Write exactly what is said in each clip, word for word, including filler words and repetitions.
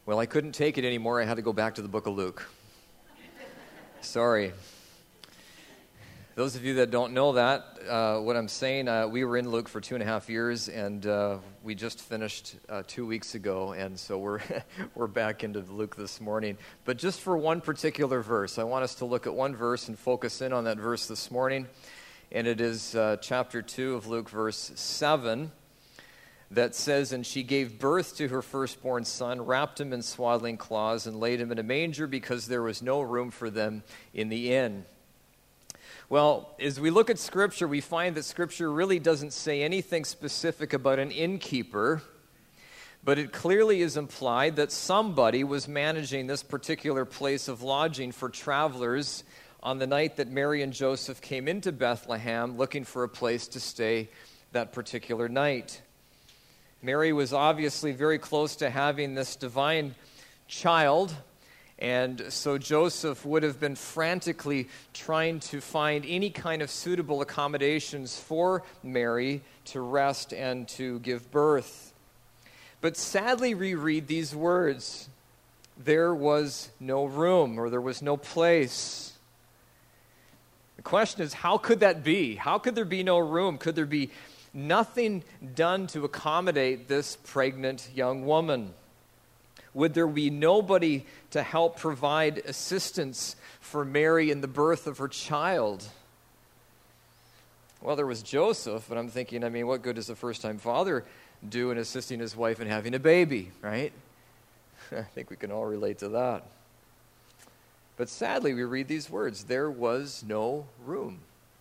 Well, I couldn't take it anymore. I had to go back to the book of Luke. Sorry. Those of you that don't know that, uh, what I'm saying, uh, we were in Luke for two and a half years, and uh, we just finished uh, two weeks ago, and so we're we're back into Luke this morning. But just for one particular verse, I want us to look at one verse and focus in on that verse this morning, and it is uh, chapter two of Luke, verse seven, that says, "And she gave birth to her firstborn son, wrapped him in swaddling cloths, and laid him in a manger because there was no room for them in the inn." Well, as we look at Scripture, we find that Scripture really doesn't say anything specific about an innkeeper, but it clearly is implied that somebody was managing this particular place of lodging for travelers on the night that Mary and Joseph came into Bethlehem looking for a place to stay that particular night. Mary was obviously very close to having this divine child, and so Joseph would have been frantically trying to find any kind of suitable accommodations for Mary to rest and to give birth. But sadly, we read these words, "There was no room," or "there was no place." The question is, how could that be? How could there be no room? Could there be nothing done to accommodate this pregnant young woman? Would there be nobody to help provide assistance for Mary in the birth of her child? Well, there was Joseph, but I'm thinking, I mean, what good does a first-time father do in assisting his wife in having a baby, right? I think we can all relate to that. But sadly, we read these words, "There was no room."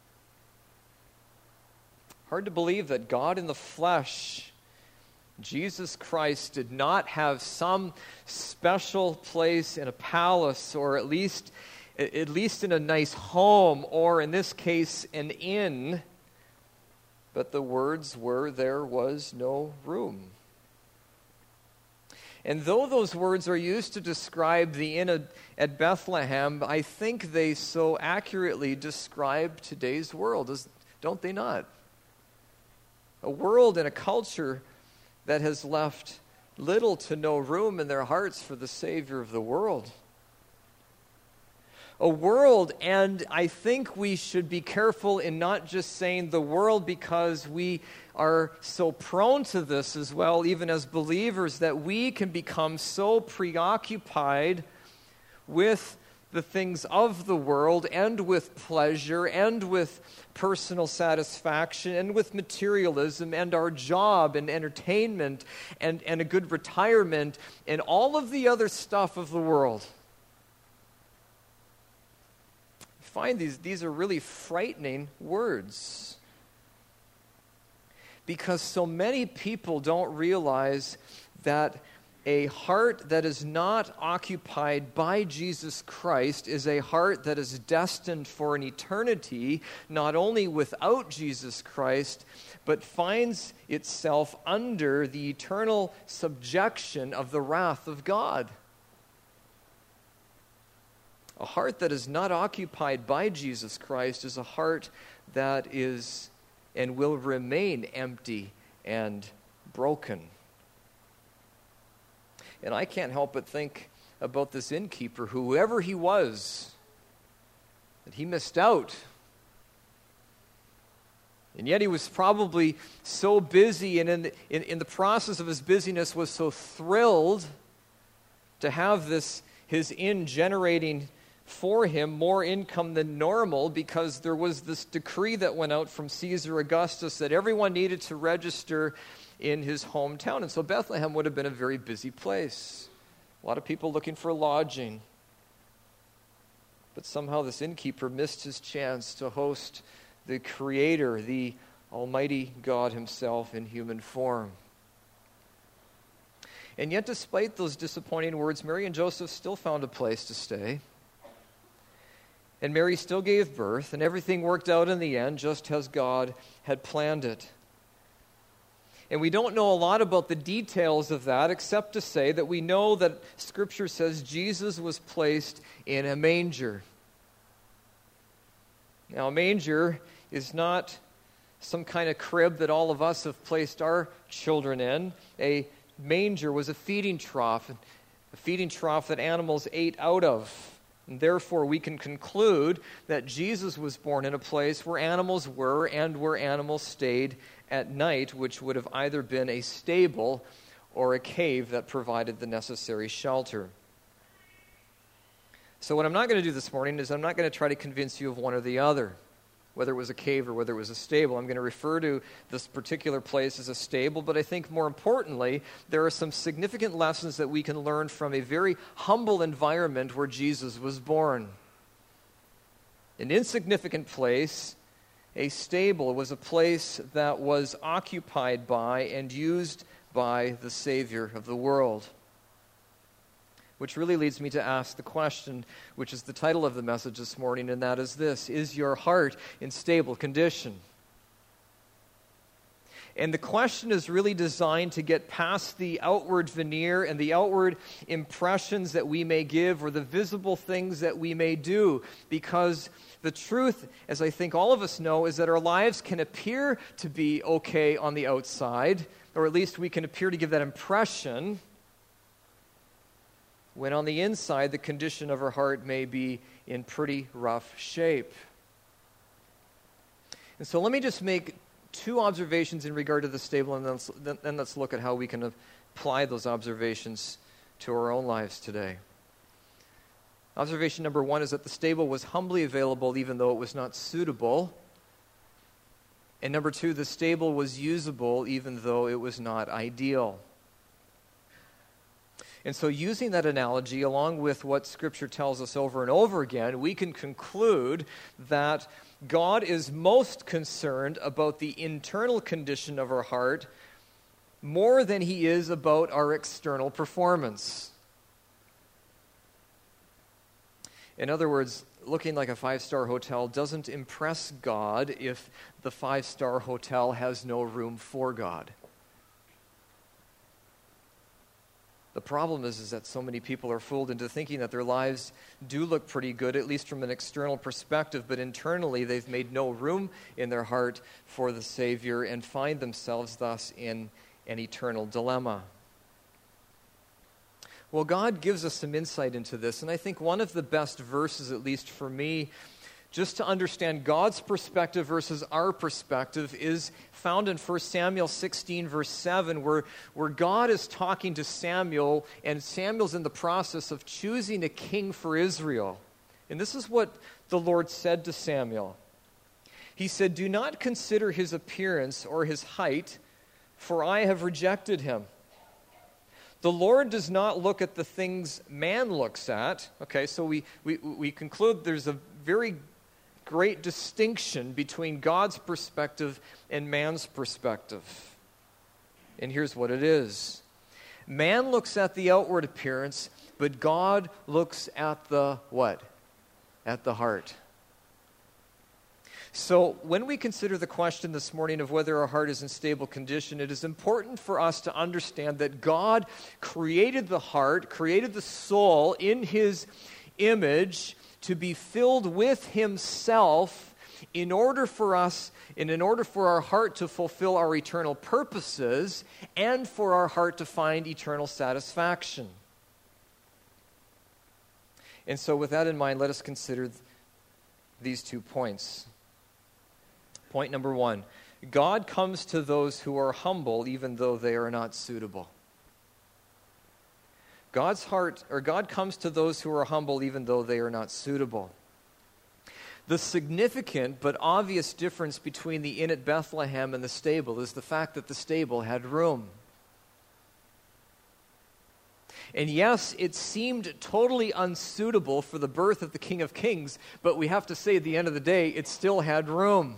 Hard to believe that God in the flesh, Jesus Christ, did not have some special place in a palace, or at least at least in a nice home, or in this case, an inn. But the words were, "There was no room." And though those words are used to describe the inn at Bethlehem, I think they so accurately describe today's world, don't they not? A world and a culture that has left little to no room in their hearts for the Savior of the world. A world, and I think we should be careful in not just saying the world because we are so prone to this as well, even as believers, that we can become so preoccupied with the things of the world and with pleasure and with personal satisfaction and with materialism and our job and entertainment and, and a good retirement and all of the other stuff of the world. I find these, these are really frightening words because so many people don't realize that a heart that is not occupied by Jesus Christ is a heart that is destined for an eternity, not only without Jesus Christ, but finds itself under the eternal subjection of the wrath of God. A heart that is not occupied by Jesus Christ is a heart that is and will remain empty and broken. And I can't help but think about this innkeeper, whoever he was, that he missed out. And yet he was probably so busy, and in the, in, in the process of his busyness was so thrilled to have this, his inn generating for him more income than normal, because there was this decree that went out from Caesar Augustus that everyone needed to register in his hometown. And so Bethlehem would have been a very busy place. A lot of people looking for lodging. But somehow this innkeeper missed his chance to host the Creator, the Almighty God himself in human form. And yet, despite those disappointing words, Mary and Joseph still found a place to stay. And Mary still gave birth, and everything worked out in the end just as God had planned it. And we don't know a lot about the details of that, except to say that we know that Scripture says Jesus was placed in a manger. Now, a manger is not some kind of crib that all of us have placed our children in. A manger was a feeding trough. a feeding trough that animals ate out of. And therefore, we can conclude that Jesus was born in a place where animals were and where animals stayed at night, which would have either been a stable or a cave that provided the necessary shelter. So what I'm not going to do this morning is I'm not going to try to convince you of one or the other, whether it was a cave or whether it was a stable. I'm going to refer to this particular place as a stable, but I think more importantly, there are some significant lessons that we can learn from a very humble environment where Jesus was born. An insignificant place, a stable, was a place that was occupied by and used by the Savior of the world. Which really leads me to ask the question, which is the title of the message this morning, and that is this: is your heart in stable condition? And the question is really designed to get past the outward veneer and the outward impressions that we may give or the visible things that we may do. Because the truth, as I think all of us know, is that our lives can appear to be okay on the outside, or at least we can appear to give that impression, when on the inside, the condition of our heart may be in pretty rough shape. And so let me just make two observations in regard to the stable, and then let's, then let's look at how we can apply those observations to our own lives today. Observation number one is that the stable was humbly available even though it was not suitable. And number two, the stable was usable even though it was not ideal. And so using that analogy, along with what Scripture tells us over and over again, we can conclude that God is most concerned about the internal condition of our heart more than He is about our external performance. In other words, looking like a five-star hotel doesn't impress God if the five-star hotel has no room for God. The problem is, is that so many people are fooled into thinking that their lives do look pretty good, at least from an external perspective, but internally they've made no room in their heart for the Savior and find themselves thus in an eternal dilemma. Well, God gives us some insight into this, and I think one of the best verses, at least for me, just to understand God's perspective versus our perspective, is found in First Samuel sixteen, verse seven, where, where God is talking to Samuel, and Samuel's in the process of choosing a king for Israel. And this is what the Lord said to Samuel. He said, "Do not consider his appearance or his height, for I have rejected him. The Lord does not look at the things man looks at." Okay, so we, we, we conclude there's a very great distinction between God's perspective and man's perspective. And here's what it is. Man looks at the outward appearance, but God looks at the what? At the heart. So when we consider the question this morning of whether our heart is in stable condition, it is important for us to understand that God created the heart, created the soul in His image to be filled with Himself in order for us, and in order for our heart to fulfill our eternal purposes and for our heart to find eternal satisfaction. And so with that in mind, let us consider th- these two points. Point number one, God comes to those who are humble even though they are not suitable. God's heart, or God comes to those who are humble even though they are not suitable. The significant but obvious difference between the inn at Bethlehem and the stable is the fact that the stable had room. And yes, it seemed totally unsuitable for the birth of the King of Kings, but we have to say at the end of the day, it still had room.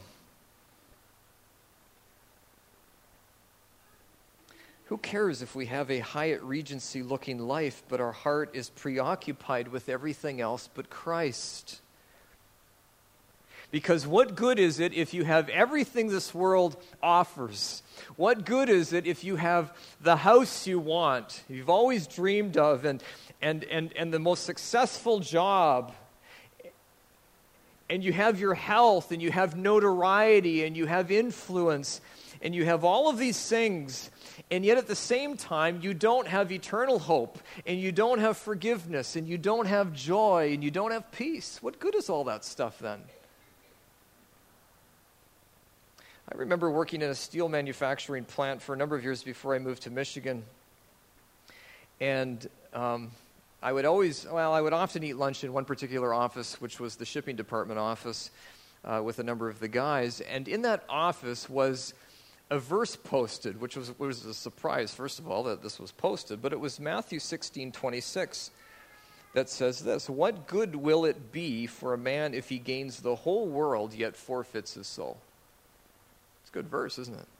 Who cares if we have a Hyatt Regency-looking life, but our heart is preoccupied with everything else but Christ? Because what good is it if you have everything this world offers? What good is it if you have the house you want, you've always dreamed of, and, and, and, and the most successful job, and you have your health, and you have notoriety, and you have influence, and you have all of these things, and yet at the same time, you don't have eternal hope, and you don't have forgiveness, and you don't have joy, and you don't have peace. What good is all that stuff then? I remember working in a steel manufacturing plant for a number of years before I moved to Michigan, and um, I would always, well, I would often eat lunch in one particular office, which was the shipping department office, uh, with a number of the guys, and in that office was a verse posted, which was, was a surprise, first of all, that this was posted, but it was Matthew sixteen twenty-six that says this: "What good will it be for a man if he gains the whole world yet forfeits his soul?" It's a good verse, isn't it?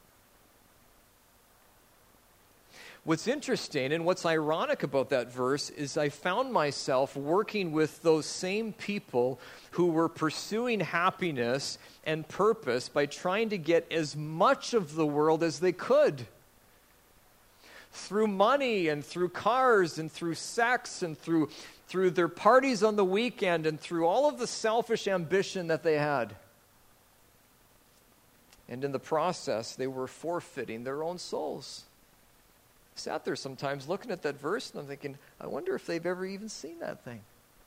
What's interesting and what's ironic about that verse is I found myself working with those same people who were pursuing happiness and purpose by trying to get as much of the world as they could. Through money and through cars and through sex and through, through their parties on the weekend and through all of the selfish ambition that they had. And in the process, they were forfeiting their own souls. I sat there sometimes looking at that verse and I'm thinking, I wonder if they've ever even seen that thing.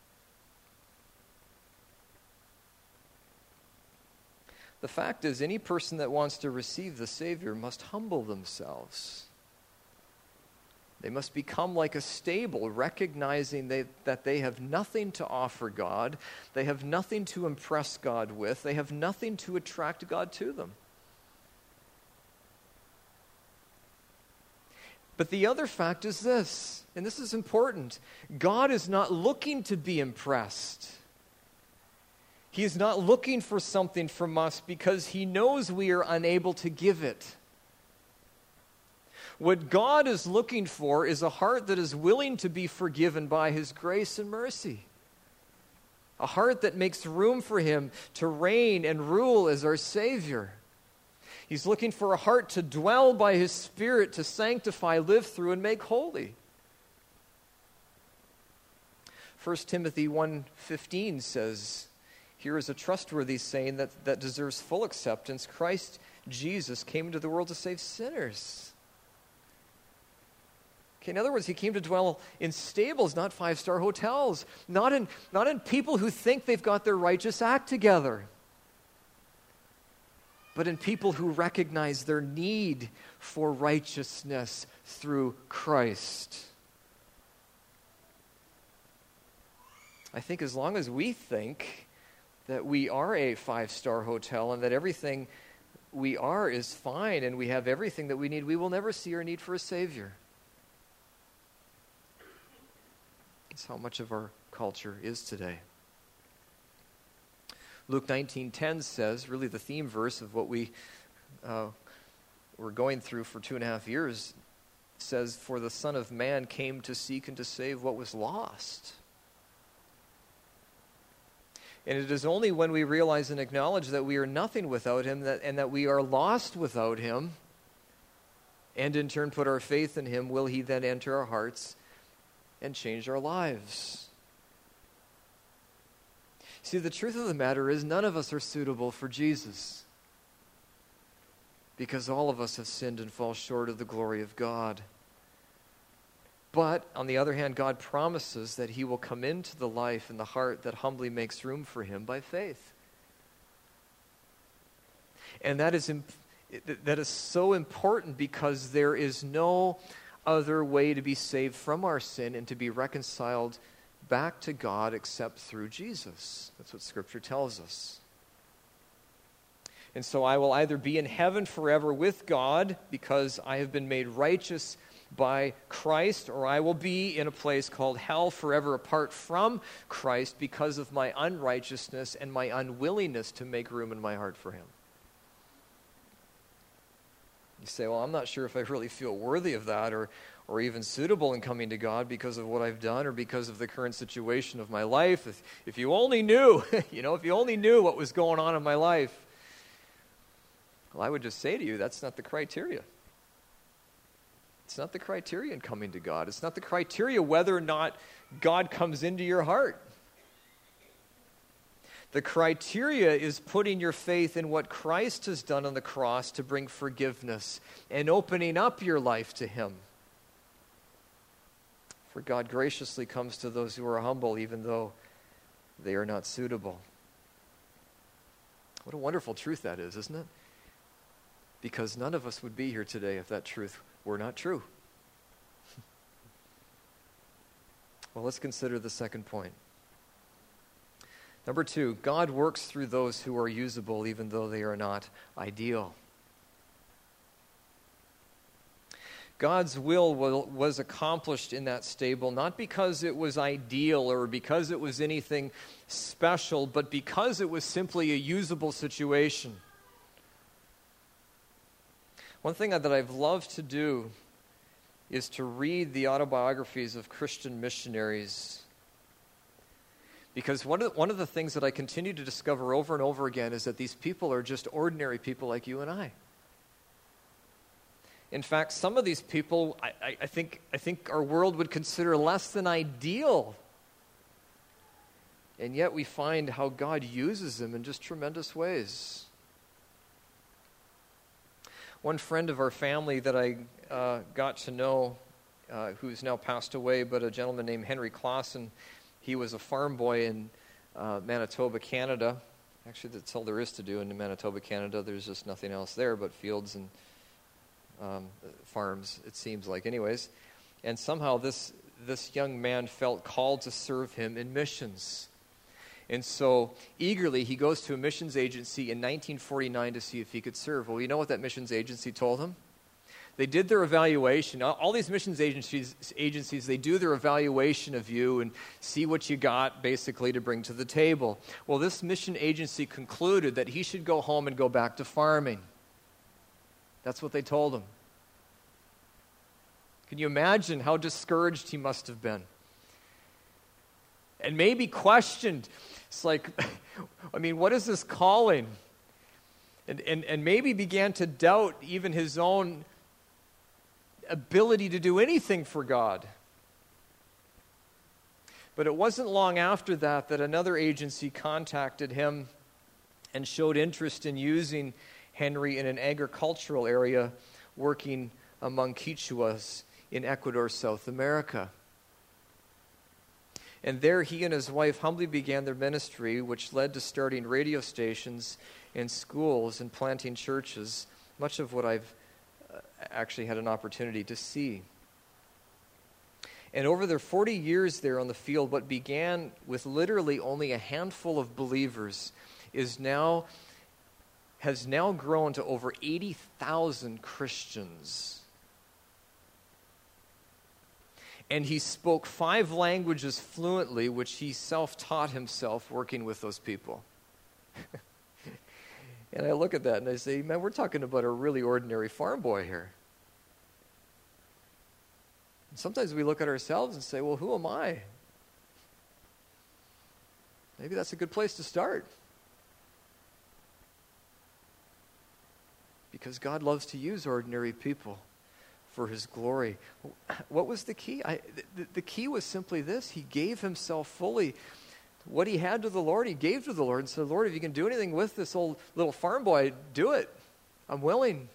The fact is, any person that wants to receive the Savior must humble themselves. They must become like a stable, recognizing they, that they have nothing to offer God. They have nothing to impress God with. They have nothing to attract God to them. But the other fact is this, and this is important. God is not looking to be impressed. He is not looking for something from us because he knows we are unable to give it. What God is looking for is a heart that is willing to be forgiven by his grace and mercy. A heart that makes room for him to reign and rule as our Savior. He's looking for a heart to dwell by his Spirit, to sanctify, live through, and make holy. First Timothy one fifteen says, "Here is a trustworthy saying that, that deserves full acceptance. Christ Jesus came into the world to save sinners." Okay, in other words, he came to dwell in stables, not five-star hotels, not in, not in people who think they've got their righteous act together, but in people who recognize their need for righteousness through Christ. I think as long as we think that we are a five-star hotel and that everything we are is fine and we have everything that we need, we will never see our need for a Savior. That's how much of our culture is today. Luke nineteen ten says, really the theme verse of what we uh, were going through for two and a half years, says, "For the Son of Man came to seek and to save what was lost." And it is only when we realize and acknowledge that we are nothing without him that, and that we are lost without him, and in turn put our faith in him, will he then enter our hearts and change our lives. See, the truth of the matter is none of us are suitable for Jesus because all of us have sinned and fall short of the glory of God. But, on the other hand, God promises that he will come into the life and the heart that humbly makes room for him by faith. And that is, imp- that is so important because there is no other way to be saved from our sin and to be reconciled back to God except through Jesus. That's what Scripture tells us. And so I will either be in heaven forever with God because I have been made righteous by Christ, or I will be in a place called hell forever apart from Christ because of my unrighteousness and my unwillingness to make room in my heart for him. You say, well, I'm not sure if I really feel worthy of that or or even suitable in coming to God because of what I've done or because of the current situation of my life. If, if you only knew, you know, if you only knew what was going on in my life. Well, I would just say to you, that's not the criteria. It's not the criteria in coming to God. It's not the criteria whether or not God comes into your heart. The criteria is putting your faith in what Christ has done on the cross to bring forgiveness and opening up your life to Him. For God graciously comes to those who are humble, even though they are not suitable. What a wonderful truth that is, isn't it? Because none of us would be here today if that truth were not true. Well, let's consider the second point. Number two, God works through those who are usable even though they are not ideal. God's will was accomplished in that stable, not because it was ideal or because it was anything special, but because it was simply a usable situation. One thing that I've loved to do is to read the autobiographies of Christian missionaries. Because one of, the, one of the things that I continue to discover over and over again is that these people are just ordinary people like you and I. In fact, some of these people, I, I, I think, I think our world would consider less than ideal. And yet we find how God uses them in just tremendous ways. One friend of our family that I uh, got to know, uh, who's now passed away, but a gentleman named Henry Clausen. He was a farm boy in uh, Manitoba, Canada. Actually, that's all there is to do in Manitoba, Canada. There's just nothing else there but fields and um, farms, it seems like anyways. And somehow this, this young man felt called to serve him in missions. And so eagerly he goes to a missions agency in nineteen forty-nine to see if he could serve. Well, you know what that missions agency told him? They did their evaluation. All these missions agencies, agencies, they do their evaluation of you and see what you got, basically, to bring to the table. Well, this mission agency concluded that he should go home and go back to farming. That's what they told him. Can you imagine how discouraged he must have been? And maybe questioned. It's like, I mean, what is this calling? And, and, and maybe began to doubt even his own ability to do anything for God. But it wasn't long after that that another agency contacted him and showed interest in using Henry in an agricultural area working among Quichuas in Ecuador, South America. And there he and his wife humbly began their ministry, which led to starting radio stations and schools and planting churches, much of what I've actually had an opportunity to see. And over their forty years there on the field, what began with literally only a handful of believers is now has now grown to over eighty thousand Christians. And he spoke five languages fluently, which he self-taught himself working with those people. And I look at that and I say, man, we're talking about a really ordinary farm boy here. And sometimes we look at ourselves and say, well, who am I? Maybe that's a good place to start. Because God loves to use ordinary people for His glory. What was the key? I, the, the key was simply this. He gave himself fully. What he had to the Lord, he gave to the Lord and said, Lord, if you can do anything with this old little farm boy, do it. I'm willing.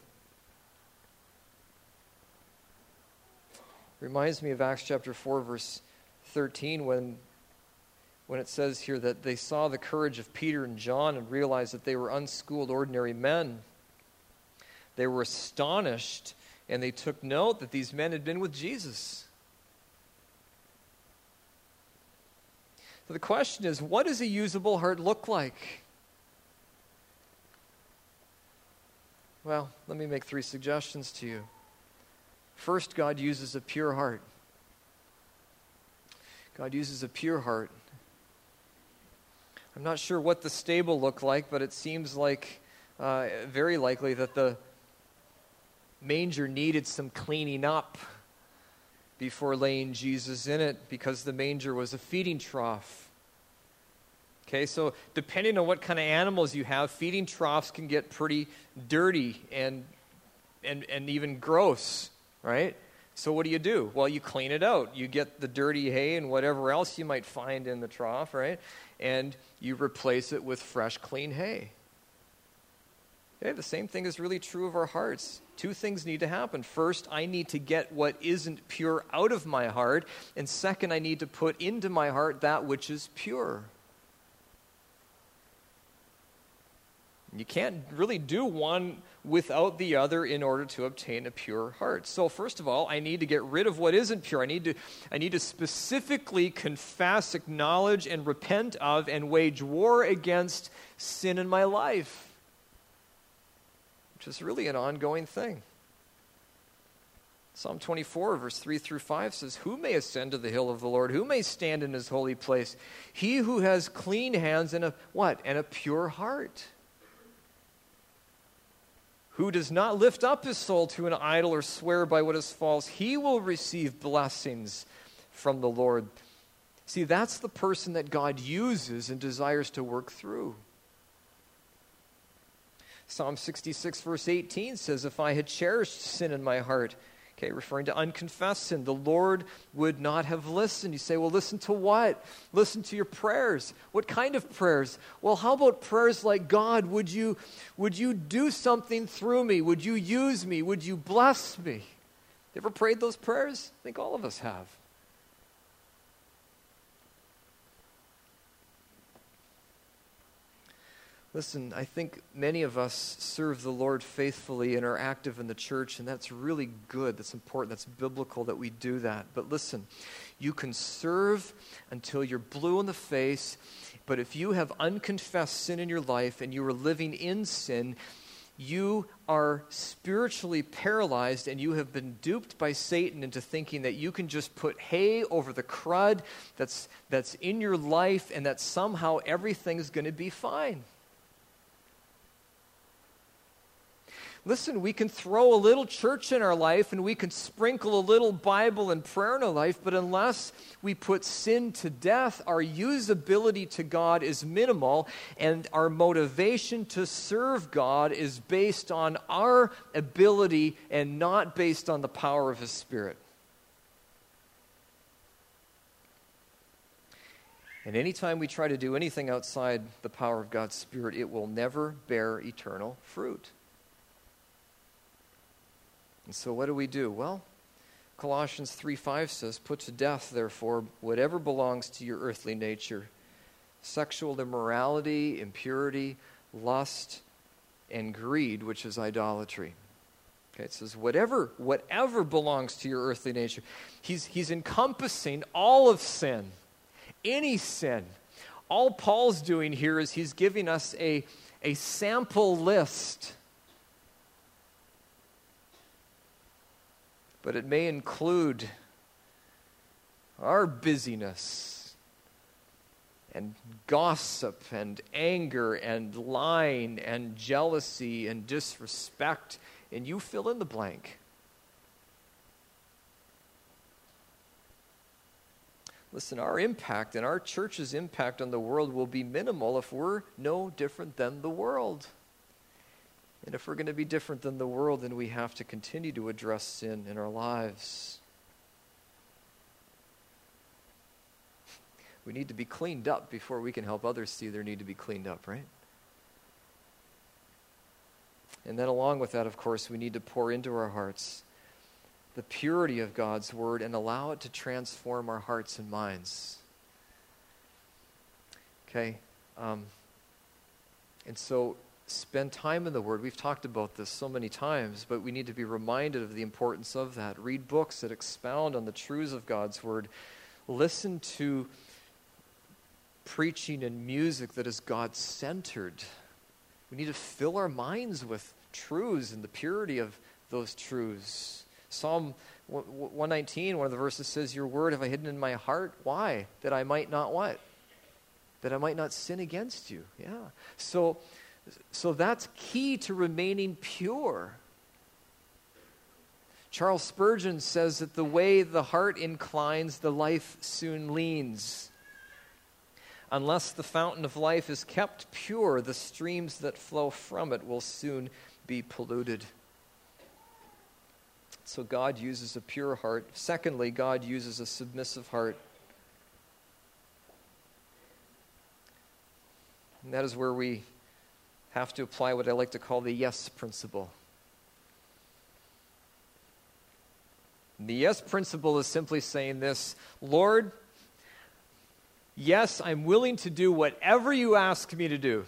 Reminds me of Acts chapter four, verse thirteen, when, when it says here that they saw the courage of Peter and John and realized that they were unschooled, ordinary men. They were astonished, and they took note that these men had been with Jesus. So the question is, what does a usable heart look like? Well, let me make three suggestions to you. First, God uses a pure heart. God uses a pure heart. I'm not sure what the stable looked like, but it seems like uh, very likely that the manger needed some cleaning up before laying Jesus in it, because the manger was a feeding trough. Okay, so depending on what kind of animals you have, feeding troughs can get pretty dirty and and and even gross, right? So what do you do? Well, you clean it out. You get the dirty hay and whatever else you might find in the trough, right? And you replace it with fresh, clean hay. Okay, the same thing is really true of our hearts. Two things need to happen. First, I need to get what isn't pure out of my heart. And second, I need to put into my heart that which is pure. You can't really do one without the other in order to obtain a pure heart. So first of all, I need to get rid of what isn't pure. I need to, I need to specifically confess, acknowledge, and repent of and wage war against sin in my life, which is really an ongoing thing. Psalm twenty-four, verse three through five says, "Who may ascend to the hill of the Lord? Who may stand in his holy place? He who has clean hands and a what? And a pure heart. Who does not lift up his soul to an idol or swear by what is false, he will receive blessings from the Lord." See, that's the person that God uses and desires to work through. Psalm sixty-six, verse eighteen says, "If I had cherished sin in my heart," okay, referring to unconfessed sin, "the Lord would not have listened." You say, well, listen to what? Listen to your prayers. What kind of prayers? Well, how about prayers like, "God, would you, would you do something through me? Would you use me? Would you bless me?" You ever prayed those prayers? I think all of us have. Listen, I think many of us serve the Lord faithfully and are active in the church, and that's really good. That's important. That's biblical that we do that. But listen, you can serve until you're blue in the face, but if you have unconfessed sin in your life and you are living in sin, you are spiritually paralyzed and you have been duped by Satan into thinking that you can just put hay over the crud that's, that's in your life and that somehow everything's going to be fine. Listen, we can throw a little church in our life and we can sprinkle a little Bible and prayer in our life, but unless we put sin to death, our usability to God is minimal, and our motivation to serve God is based on our ability and not based on the power of His Spirit. And anytime we try to do anything outside the power of God's Spirit, it will never bear eternal fruit. And so what do we do? Well, Colossians three five says, "Put to death, therefore, whatever belongs to your earthly nature, sexual immorality, impurity, lust, and greed," which is idolatry. Okay, it says whatever, whatever belongs to your earthly nature. He's, he's encompassing all of sin, any sin. All Paul's doing here is he's giving us a, a sample list. But it may include our busyness and gossip and anger and lying and jealousy and disrespect, and you fill in the blank. Listen, our impact and our church's impact on the world will be minimal if we're no different than the world. And if we're going to be different than the world, then we have to continue to address sin in our lives. We need to be cleaned up before we can help others see their need to be cleaned up, right? And then along with that, of course, we need to pour into our hearts the purity of God's Word and allow it to transform our hearts and minds. Okay? Um, and so... Spend time in the Word. We've talked about this so many times, but we need to be reminded of the importance of that. Read books that expound on the truths of God's Word. Listen to preaching and music that is God-centered. We need to fill our minds with truths and the purity of those truths. Psalm one nineteen, one of the verses says, "Your word have I hidden in my heart." Why? That I might not what? That I might not sin against you. Yeah. So... So that's key to remaining pure. Charles Spurgeon says that the way the heart inclines, the life soon leans. Unless the fountain of life is kept pure, the streams that flow from it will soon be polluted. So God uses a pure heart. Secondly, God uses a submissive heart. And that is where we have to apply what I like to call the yes principle. The yes principle is simply saying this: Lord, yes, I'm willing to do whatever you ask me to do.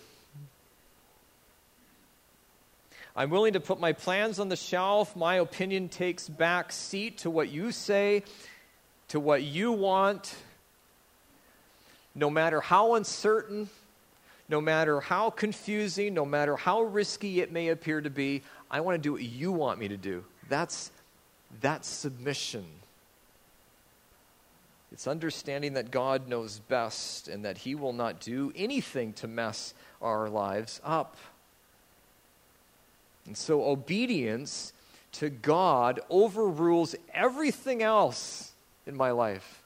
I'm willing to put my plans on the shelf. My opinion takes back seat to what you say, to what you want. No matter how uncertain, no matter how confusing, no matter how risky it may appear to be, I want to do what you want me to do. That's, that's submission. It's understanding that God knows best and that He will not do anything to mess our lives up. And so obedience to God overrules everything else in my life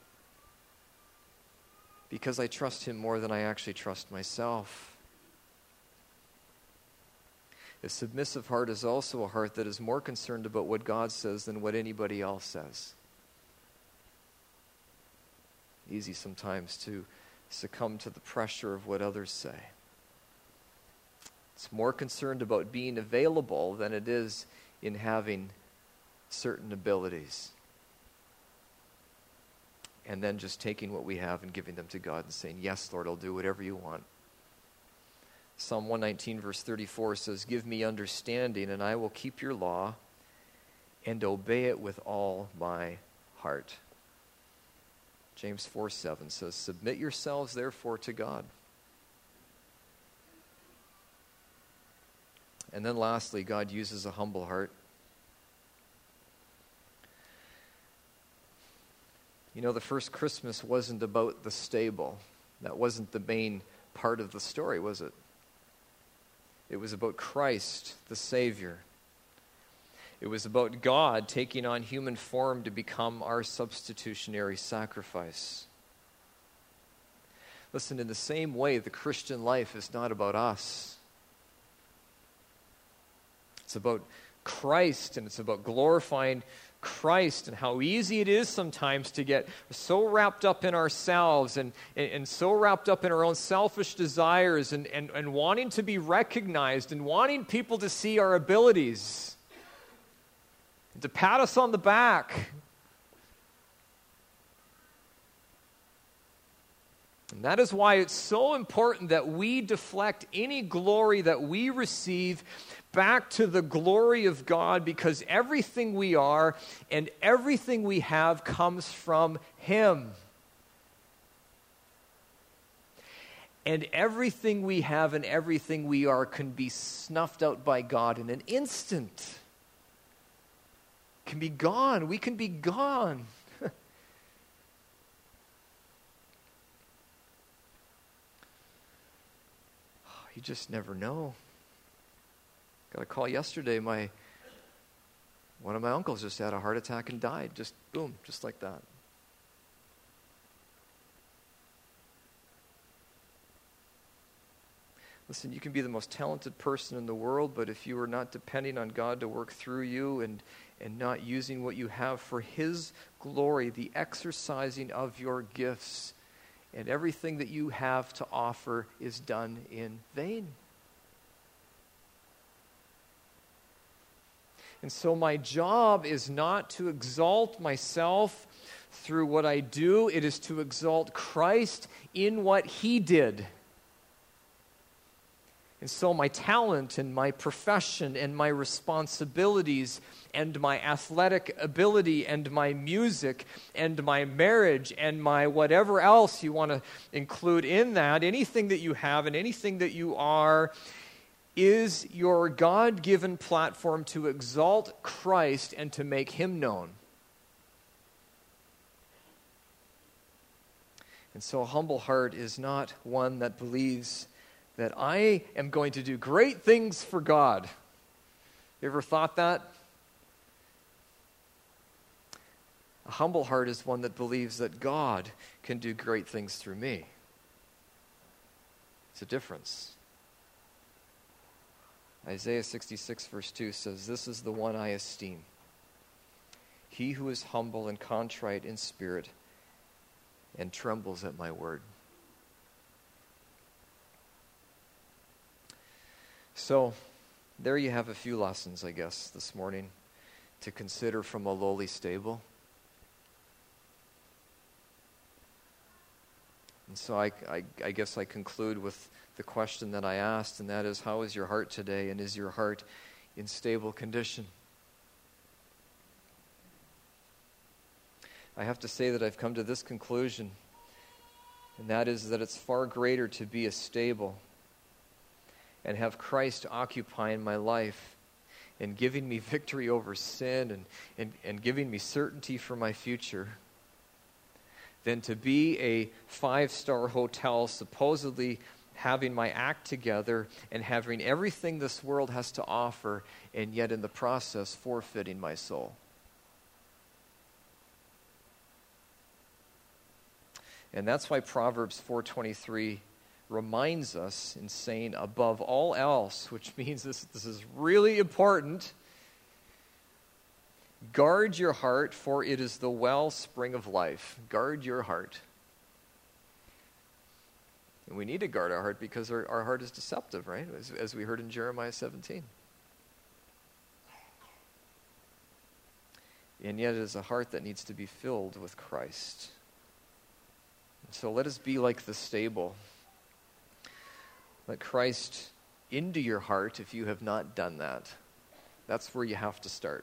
because I trust Him more than I actually trust myself. A submissive heart is also a heart that is more concerned about what God says than what anybody else says. Easy sometimes to succumb to the pressure of what others say. It's more concerned about being available than it is in having certain abilities. And then just taking what we have and giving them to God and saying, yes, Lord, I'll do whatever you want. Psalm one nineteen verse thirty-four says, give me understanding and I will keep your law and obey it with all my heart. James four seven says, submit yourselves therefore to God. And then lastly, God uses a humble heart. You know, the first Christmas wasn't about the stable. That wasn't the main part of the story, was it? It was about Christ, the Savior. It was about God taking on human form to become our substitutionary sacrifice. Listen, in the same way, the Christian life is not about us. It's about Christ, and it's about glorifying Christ, and how easy it is sometimes to get so wrapped up in ourselves and, and, and so wrapped up in our own selfish desires and, and, and wanting to be recognized and wanting people to see our abilities and to pat us on the back. And that is why it's so important that we deflect any glory that we receive back to the glory of God, because everything we are and everything we have comes from Him. And everything we have and everything we are can be snuffed out by God in an instant. Can be gone. We can be gone. You just never know. Got a call yesterday. My one of my uncles just had a heart attack and died. Just boom, just like that. Listen, you can be the most talented person in the world, but if you are not depending on God to work through you and, and not using what you have for His glory, the exercising of your gifts, and everything that you have to offer is done in vain. And so my job is not to exalt myself through what I do. It is to exalt Christ in what He did. And so my talent and my profession and my responsibilities and my athletic ability and my music and my marriage and my whatever else you want to include in that, anything that you have and anything that you are, is your God-given platform to exalt Christ and to make Him known. And so a humble heart is not one that believes that I am going to do great things for God. You ever thought that? A humble heart is one that believes that God can do great things through me. It's a difference. Isaiah sixty-six verse two says, "This is the one I esteem. he who is humble and contrite in spirit and trembles at my word. So, there you have a few lessons, I guess, this morning to consider from a lowly stable. And so I, I, I guess I conclude with the question that I asked, and that is, how is your heart today, and is your heart in stable condition? I have to say that I've come to this conclusion, and that is that it's far greater to be a stable and have Christ occupying my life and giving me victory over sin and, and, and giving me certainty for my future than to be a five-star hotel supposedly having my act together and having everything this world has to offer, and yet in the process forfeiting my soul. And that's why Proverbs four twenty-three reminds us in saying, above all else, which means this, this is really important, guard your heart, for it is the wellspring of life. Guard your heart. And we need to guard our heart because our, our heart is deceptive, right? As, as we heard in Jeremiah seventeen. And yet it is a heart that needs to be filled with Christ. So let us be like the stable. Let Christ into your heart if you have not done that. That's where you have to start.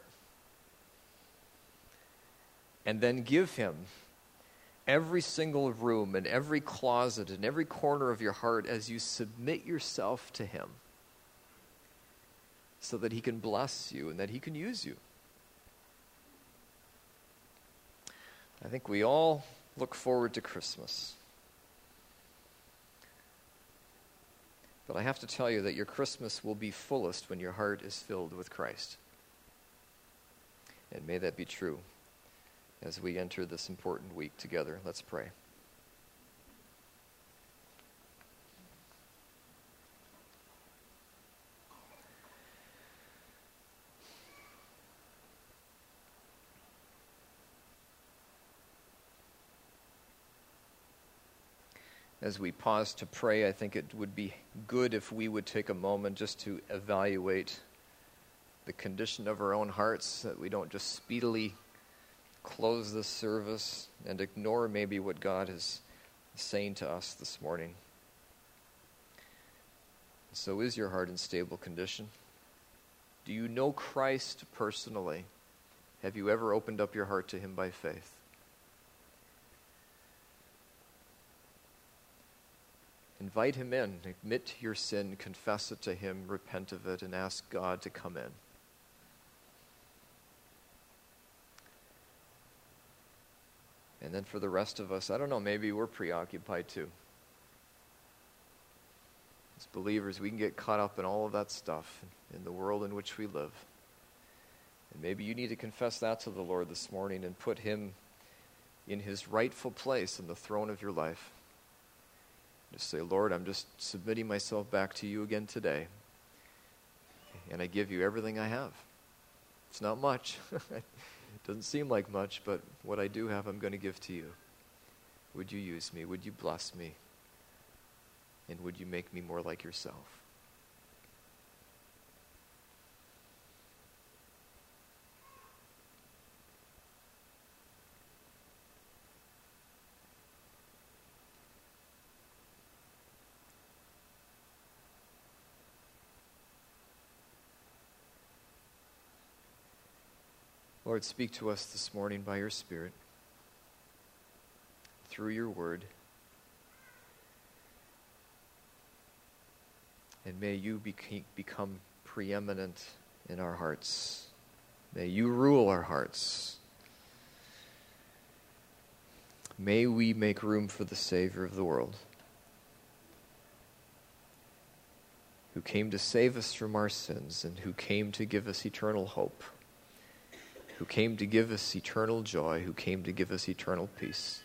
And then give him every single room and every closet and every corner of your heart as you submit yourself to him, so that he can bless you and that he can use you. I think we all look forward to Christmas. But I have to tell you that your Christmas will be fullest when your heart is filled with Christ. And may that be true as we enter this important week together. Let's pray. As we pause to pray, I think it would be good if we would take a moment just to evaluate the condition of our own hearts, that we don't just speedily close this service and ignore maybe what God is saying to us this morning. So is your heart in stable condition? Do you know Christ personally? Have you ever opened up your heart to him by faith? Invite him in. Admit your sin, confess it to him, repent of it, and ask God to come in. And then for the rest of us, I don't know, maybe we're preoccupied too. As believers, we can get caught up in all of that stuff in the world in which we live. And maybe you need to confess that to the Lord this morning and put him in his rightful place in the throne of your life. Just say, Lord, I'm just submitting myself back to you again today. And I give you everything I have. It's not much. It doesn't seem like much, but what I do have, I'm going to give to you. Would you use me? Would you bless me? And would you make me more like yourself? Lord, speak to us this morning by your Spirit, through your word. And may you be- become preeminent in our hearts. May you rule our hearts. May we make room for the Savior of the world, who came to save us from our sins and who came to give us eternal hope, who came to give us eternal joy, who came to give us eternal peace.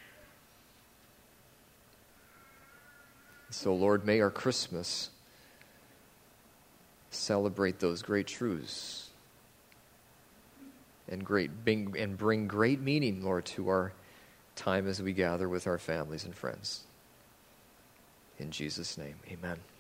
So, Lord, may our Christmas celebrate those great truths. and great bring, and bring great meaning, Lord, to our time as we gather with our families and friends. In Jesus' name, amen.